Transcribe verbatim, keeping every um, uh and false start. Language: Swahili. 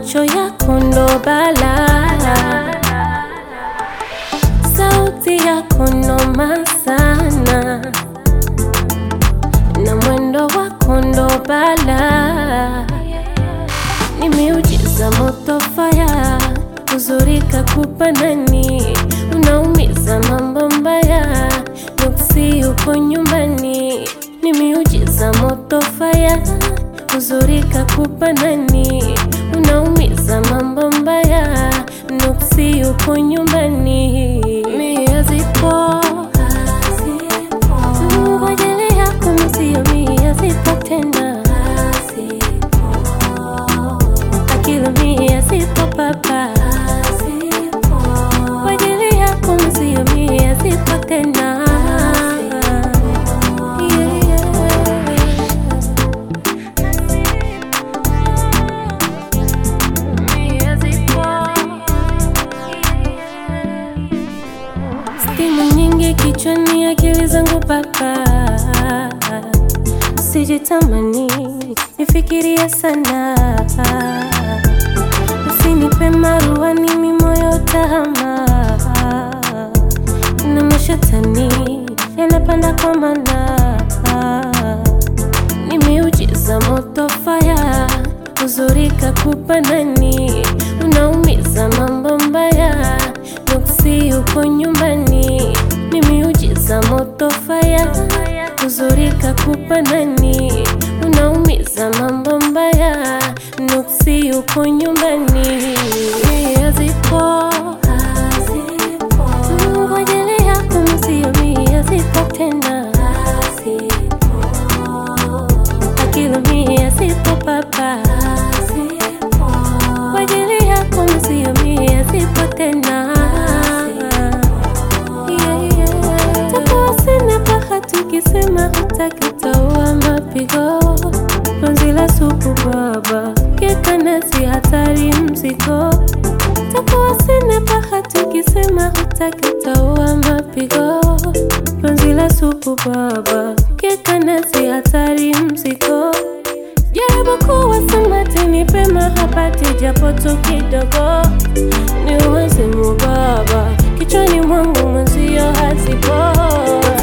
macho yako ndo balaa, sauti yako noma sana, na mwendo wako ndo balaa. Ni miujiza moto fire, uzuri kakupa nani, unaumiza mambo mbaya, nuksi uko nyumbani. Ni miujiza moto fire, uzuri kakupa nani, unaumiza mambo mbaya, nuksi uko nyumbani. Mia zipo kwa ajili yako, msio mia zipo tena, akili mia zipo papa, kwa ajili yako msio mia zipo tena. Stimu nyingi kichwani, akili zangu papa, sijitamani nifikiria sana. Usinipe maruani, mi moyo tahama, na mashetani yanapanda kwa mana. Ni miujiza moto fire, uzuri kakupa nani, unaumiza mambo mbaya, nuksi uko nyumbani. Ni miujiza moto fire, uzuri kakupa nani, unaumiza mambo mbaya, nuksi uko nyumbani. Mia zipo kwa ajili yako, msio mia zipo tena, akili mia zipo papa, kwa ajili yako msio mia zipo tena. Tukisema hutaki utaua mapigo, penzi la supu baba, keka nasi hatari mzigo. Takuwa sina bahati ukisema hutaki utaua mapigo, penzi la supu baba, keka nasi hatari mzigo. Jaribu kuwa samati, nipe mahabati japo tu kidogo, ni uwazimu baba, kichwani mwangu mwenzio hazipo.